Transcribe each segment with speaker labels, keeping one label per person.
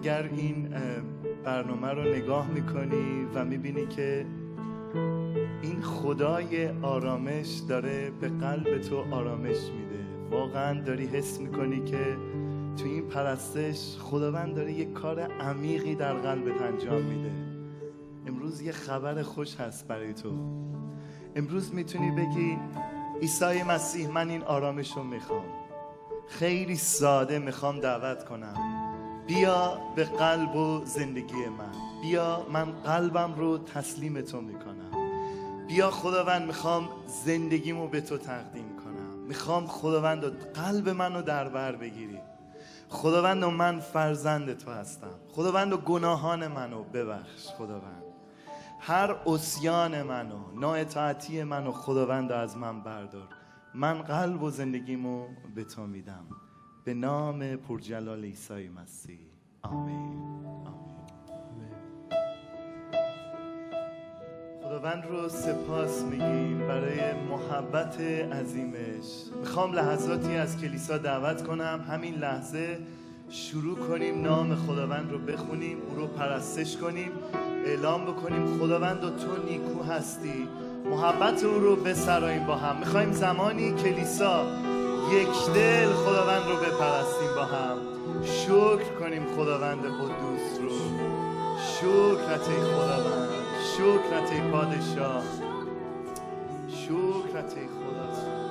Speaker 1: اگر این برنامه رو نگاه میکنی و میبینی که این خدای آرامش داره به قلب تو آرامش میده، واقعا داری حس میکنی که تو این پرستش خداوند داره یک کار عمیقی در قلبت انجام میده. امروز یه خبر خوش هست برای تو. امروز میتونی بگی عیسی مسیح من این آرامش رو میخوام. خیلی ساده میخوام دعوت کنم، بیا به قلب و زندگی من، بیا من قلبم رو تسلیم تو میکنم. بیا خداوند میخوام زندگیمو به تو تقدیم کنم. میخوام خداوند قلب منو در بر بگیری. خداوند من فرزند تو هستم. خداوند گناهان منو ببخش. خداوند هر عصیان منو، نااطاعتی منو خداوند از من بردار. من قلب و زندگیمو به تو میدم. به نام پرجلال عیسی مسیح. آمین. خداوند رو سپاس میگیم برای محبت عظیمش. میخوام لحظاتی از کلیسا دعوت کنم همین لحظه شروع کنیم نام خداوند رو بخونیم، او رو پرستش کنیم، اعلام بکنیم خداوند و تو نیکو هستی. محبت او رو بسراییم با هم. میخوایم زمانی کلیسا یک دل خداوند رو بپرستیم با هم. شکر کنیم خداوند قدوس رو. شکرت ای خداوند، شکرت ای پادشاه، شکرت ای خدا.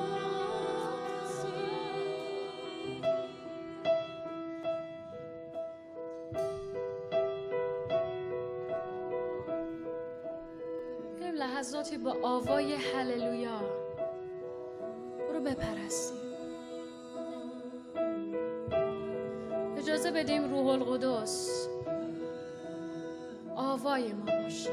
Speaker 2: لحظاتی با آوای هللویا رو بپرستیم. اجازه بدیم روح القدس آوای ما باشه.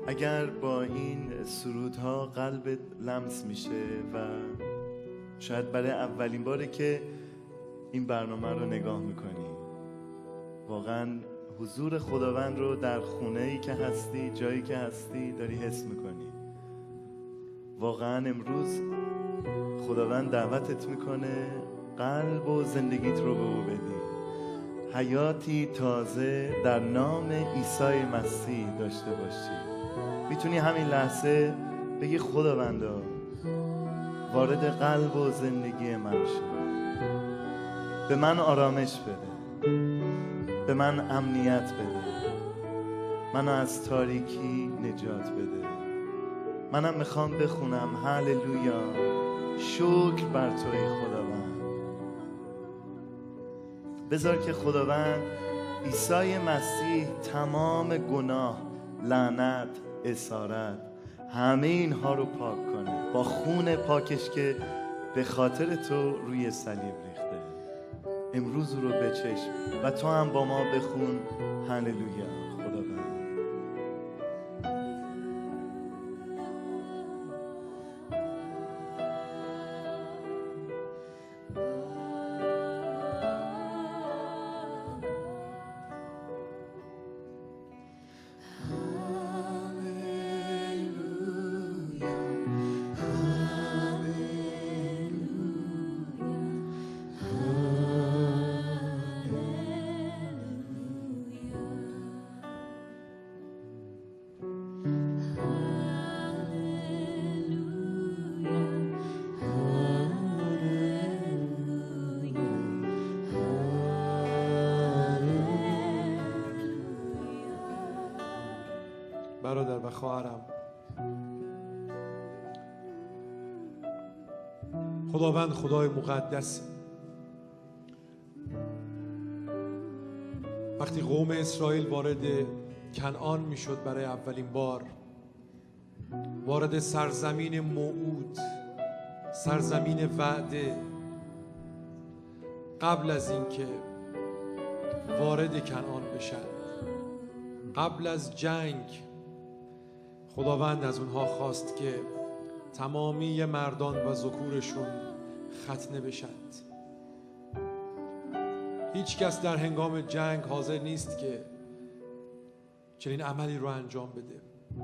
Speaker 1: اگر با این سرودها قلبت لمس میشه و شاید برای اولین باره که این برنامه رو نگاه میکنی، واقعا حضور خداوند رو در خونه‌ای که هستی، جایی که هستی داری حس میکنی. واقعا امروز خداوند دعوتت میکنه قلب و زندگیت رو به او بدی، حیاتی تازه در نام عیسی مسیح داشته باشی. میتونی همین لحظه بگی خداوندا وارد قلب و زندگی من شو، به من آرامش بده، به من امنیت بده، منو از تاریکی نجات بده. منم میخوام بخونم هللویا، شکر بر توی خداوند. بذار که خداوند عیسی مسیح تمام گناه، لعنت، اسارت، همه اینها رو پاک کنه با خون پاکش که به خاطر تو روی صلیب ریخته. امروز رو بچشم و تو هم با ما بخون هللویا.
Speaker 3: برادر و خواهرم، خداوند خدای مقدس. وقتی قوم اسرائیل وارد کنعان میشد برای اولین بار، وارد سرزمین موعود، سرزمین وعده، قبل از اینکه وارد کنعان بشن، قبل از جنگ، خداوند از اونها خواست که تمامی مردان و ذکورشون ختنه بشند. هیچ کس در هنگام جنگ حاضر نیست که چنین عملی رو انجام بده،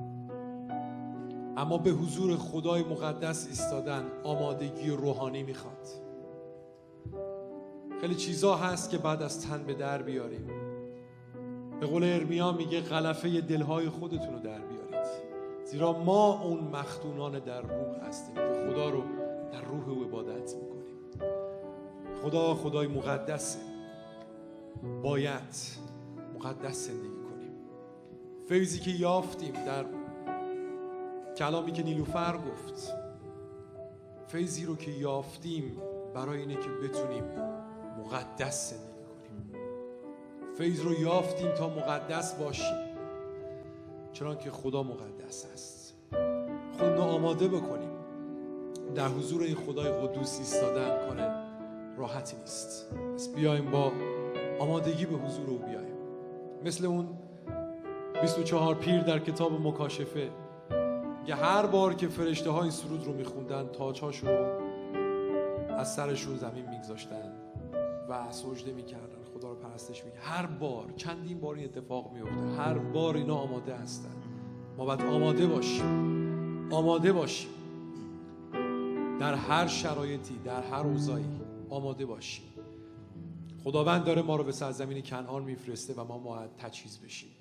Speaker 3: اما به حضور خدای مقدس ایستادن آمادگی روحانی میخواد. خیلی چیزا هست که بعد از تن به در بیاریم. به قول ارمیا میگه غلفه دلهای خودتون رو در بیارید، زیرا ما اون مختونان در روح هستیم که خدا رو در روح او عبادت میکنیم. خدا خدای مقدسه، باید مقدس زندگی کنیم. فیضی که یافتیم در کلامی که نیلوفر گفت، فیضی رو که یافتیم برای اینه که بتونیم مقدس زندگی کنیم. فیض رو یافتیم تا مقدس باشیم، چنان که خدا مقدس است. خودمون آماده بکنیم. در حضور این خدای قدوس ایستادن کار راحتی نیست. پس بیایم با آمادگی به حضور او بیایم، مثل اون 24 پیر در کتاب مکاشفه که هر بار که فرشته ها این سرود رو میخوندن، تاج‌هاش رو از سرشون زمین میگذاشتن و سجده میکردن، خدا رو پرستش میکردن. هر بار، چندین بار این اتفاق میفته، هر بار اینا آماده هستن. ما باید آماده باشیم در هر شرایطی، در هر اوضاعی آماده باشیم. خداوند داره ما رو به سرزمین کنعان میفرسته و ما باید تجهیز بشیم.